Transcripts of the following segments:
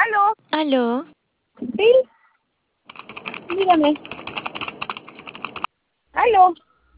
¿Aló? ¿Aló? ¿Sí? Dígame. ¿Aló?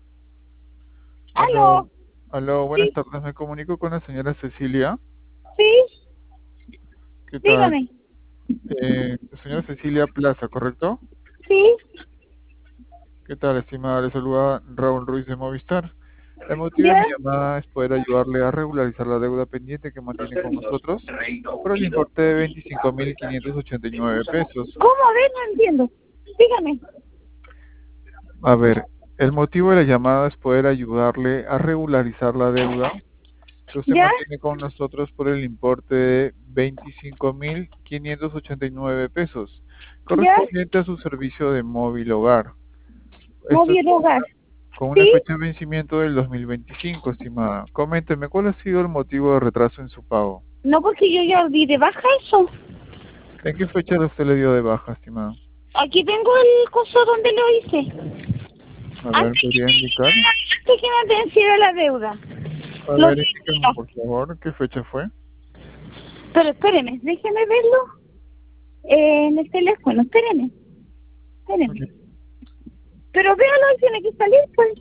Aló, ¿Aló? aló, buenas Sí, tardes. Me comunico con la señora Cecilia. sí, ¿Qué tal? dígame. Señora Cecilia Plaza, ¿correcto? Sí, ¿Qué tal, estimada? Le saluda Raúl Ruiz de Movistar. El motivo de ¿ya? mi llamada es poder ayudarle a regularizar la deuda pendiente que mantiene con nosotros por el importe de 25.589 pesos. ¿Cómo? A ver, no entiendo. Dígame. A ver, el motivo de la llamada es poder ayudarle a regularizar la deuda que usted ¿Ya? mantiene con nosotros por el importe de 25.589 pesos, ¿Ya? correspondiente a su servicio de móvil hogar. Esto es Móvil hogar. con una ¿Sí? fecha de vencimiento del 2025, estimada. Coménteme, ¿cuál ha sido el motivo de retraso en su pago? No, porque yo ya di de baja eso. ¿En qué fecha usted le dio de baja, estimada? Aquí tengo el coso donde lo hice. A ver, Antes ¿podría indicar? que me venciera la deuda. A Lo ver, di. indíqueme, por favor, ¿qué fecha fue? Pero espéreme, déjeme verlo en el teléfono. Espéreme, Ok. espéreme. Pero véalo, ahí tiene que salir, pues.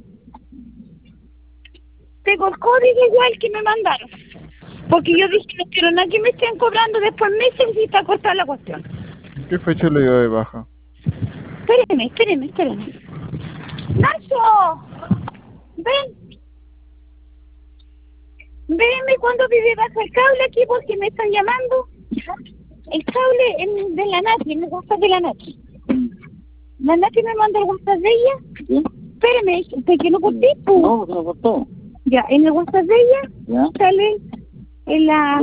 Tengo el código igual que me mandaron. Porque yo dije, no quiero nada que me estén cobrando después meses y está cortar la cuestión. ¿En qué fecha le dio de baja? Espéreme. ¡Nacho! Ven, venme cuando vive bajo el cable aquí porque me están llamando. El cable de la Nati, en el WhatsApp de la Nati. La Nati me manda el WhatsApp de ella. ¿Sí? Espéreme, ¿usted que no corté? No, se lo cortó. Ya, en el WhatsApp de ella ¿Ya? sale en la...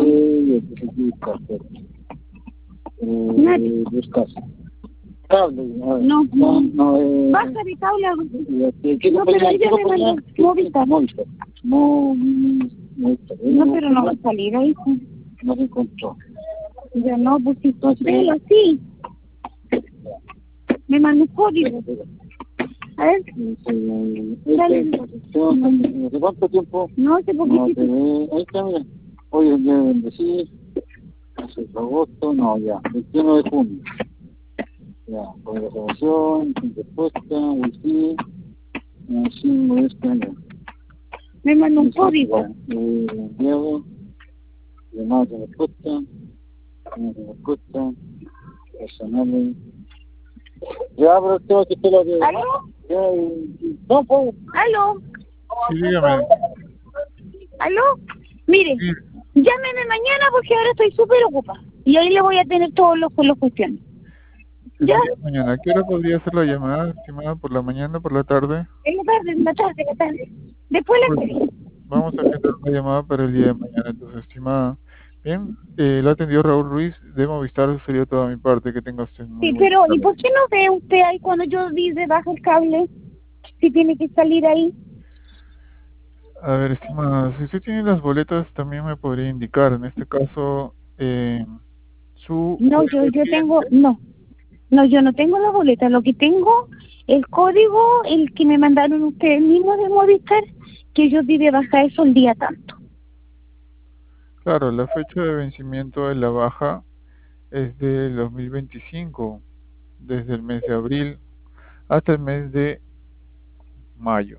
Nati. Buscas. Cable. No, no. baja de cable. ¿Qué No, pero ella me mandó Movistar. Movistar. Movistar. No, pero no va a salir ahí. No se encontró. Ya no, pues si pero sí. Me mandó un código. A ver. Dale. ¿De cuánto tiempo? No, hace No, poquitito. ahí está, mira. Hoy es día de bendecir. Hace agosto, no, ya. 21 de junio. Ya, por resolución, respuesta, wifi, sí, molesta, ya. Me mandó un código. Diego, llamada de respuesta, personales. Ya, pero tengo que hacer lo que... ¿Aló? Ya, no, pues. ¿Aló? Sí, dígame. ¿Aló? Mire, Sí, llámeme mañana porque ahora estoy súper ocupada. Y ahí le voy a tener todos los cuestiones. el ¿Ya? día de mañana. ¿A qué hora podría hacer la llamada, estimada? ¿Por la mañana, por la tarde? En la tarde. Después la Pues tarde. vamos a agendar una llamada para el día de mañana, entonces, estimada. Bien, la atendió Raúl Ruiz de Movistar, eso sería toda mi parte. Que tenga usted muy Sí, buena pero ¿y tarde. por qué no ve usted ahí cuando yo dice baja el cable? Si tiene que salir ahí. A ver, estimada, si usted tiene las boletas, también me podría indicar. En este caso, su No, código de yo tengo, cliente. no, yo no tengo la boleta. Lo que tengo, el código, el que me mandaron ustedes mismos de Movistar, que yo di de baja eso el día tanto. Claro, la fecha de vencimiento de la baja es del 2025, desde el mes de abril hasta el mes de mayo.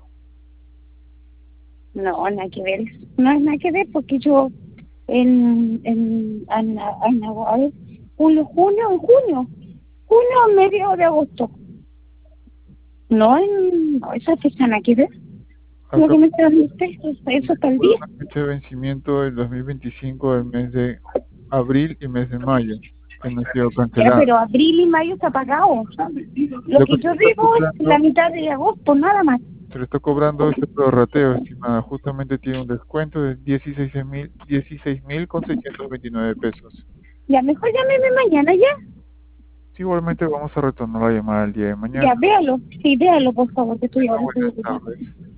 No, nada que ver. No es nada que ver porque yo a ver, junio, medio de agosto. No, no, esa fecha nada que ver. Lo Acá que me está dando usted, eso está el por día. una fecha de vencimiento del 2025 del mes de abril y mes de mayo, que no ha sido Ya, cancelada. pero abril y mayo está pagado. Lo Lo que que se yo le está debo es la cobrando, mitad de agosto, nada más. se le está cobrando este prorrateo, estimada. Justamente tiene un descuento de 16.000 con 629 pesos. Ya, mejor llámeme mañana, ya. Sí, igualmente vamos a retornar la llamada el día de Ya, mañana. véalo. Sí, véalo, por favor, que estoy Tenga ahora estoy buenas ocupada. tardes.